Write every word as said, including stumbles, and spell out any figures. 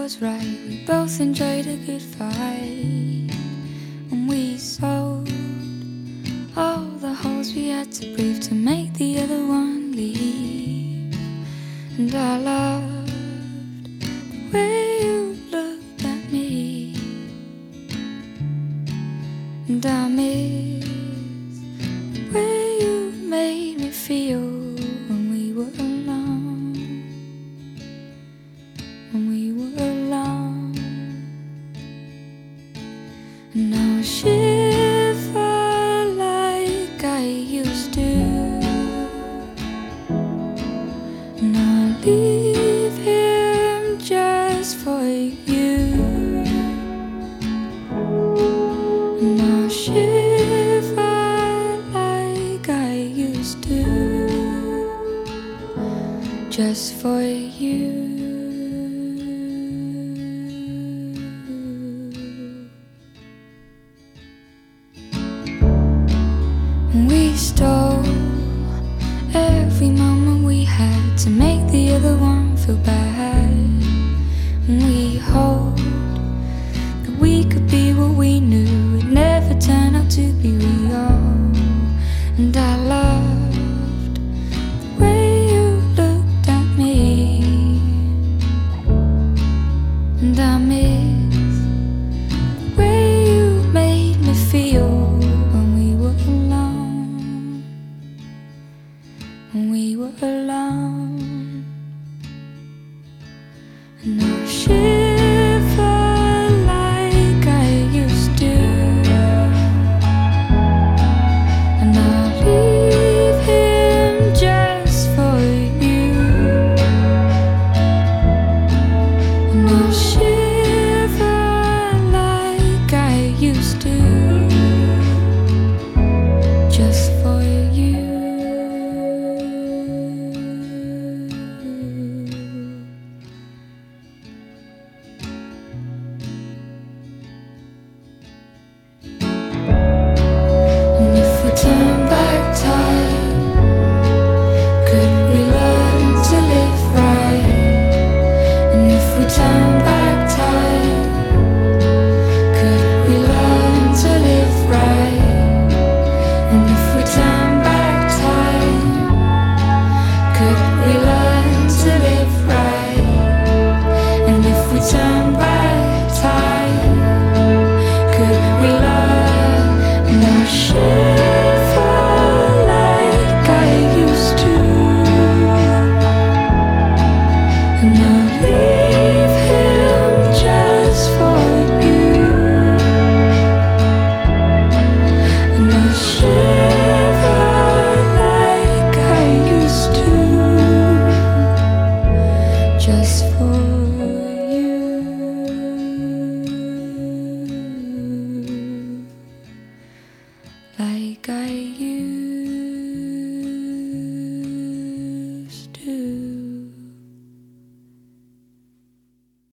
was right. We both enjoyed a good fight, and we sold all the holes we had to breathe to make the other one leave. And I loved the way you looked at me, and I miss the way you made me feel when we were alone, when we were alone. And I'll shiver like I used to, and I'll leave him just for you, and I'll shiver like I used to, just for you. We stole every moment we had to make the other one feel bad. And we hoped that we could be what we knew would never turn out to be real. And I loved the way you looked at me, and I miss the way you made me feel when we were alone, when we were alone.